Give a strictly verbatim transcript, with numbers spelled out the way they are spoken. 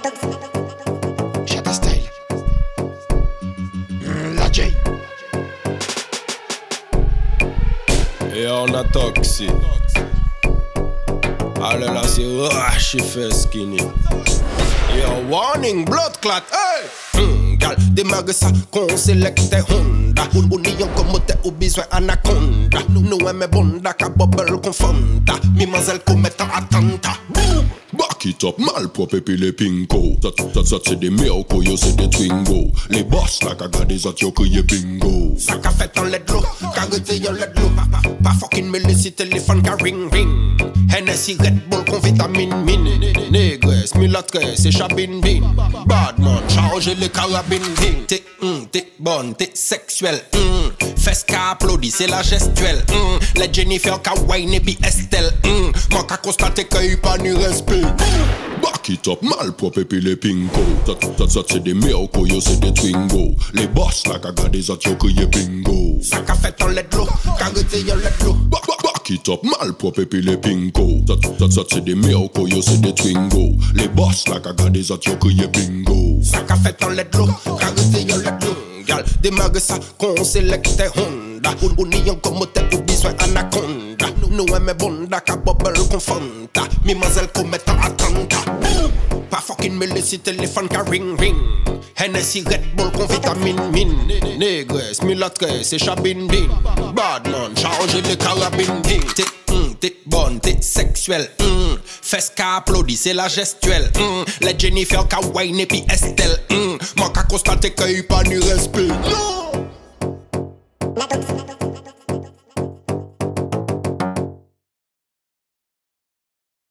Shatta Style. Mm, la J. Et on a toxique. Allez là c'est rush et fait skinny. Yo warning blood clot. Hey. Mm, gal démarre ça qu'on sélecte Honda. Ou n'y en commote ou besoin anaconda. Nous aimons bonda ka bubble confonda. Mimazelle commettant attentat. Back it up, malpropre et puis les pinko. Ça, ça, ça c'est des miracles, yo c'est des twingo. Les boss là qu'a gardé ça yo crié bingo. Ça qu'a fait en let l'eau, qu'a rete yon let l'eau. Pas fucking mêlé si téléphone qu'a ring ring. Hennessy Red Bull con vitamine mine. Négresse, mulâtresse et chabine bin. Badman, chargez les carabines din. T'es hum, t'es bonne, t'es sexuelle. Hum. Fes qu'a applaudi, c'est la gestuelle. Hum. Les Jennifer qu'a wine et puis Estelle. Hum. Moi qu'a constaté qu'il y a pas ni respect. Back it up, malpropre et puis les pinko. Ça, ça, ça c'est des miracles, yo c'est des twingo. Les boss là qu'a gardé ça yo crié bingo. Ça qu'a fait en let l'eau, qu'a rete yon let l'eau. Back it up, malpropre et puis les pinko. Ça, ça, ça c'est des miracles, yo c'est des twingo. Les boss là qu'a gardé ça yo crié bingo. Ça qu'a fait en let l'eau, qu'a rete yon let l'eau. Gal démarre ça qu'on sélecte Honda. Ou n'y en commote ou besoin anaconda. Nous aimons bonda ka bubble confonda. Mimazelle commettant attentat. Pas fucking mêlé si téléphone ka ring ring. Hennessy Red Bull con vitamine mine. Négresse, mulâtresse et chabine bin. Badman, chargez les carabines din. T'es hum, t'es bonne, t'es sexuelle. Hum. Fes qu'a applaudi, c'est la gestuelle. Hum. Les Jennifer qu'a wine et puis Estelle. Hum. Moi qu'a constaté qu'il y a pas ni respect. Non!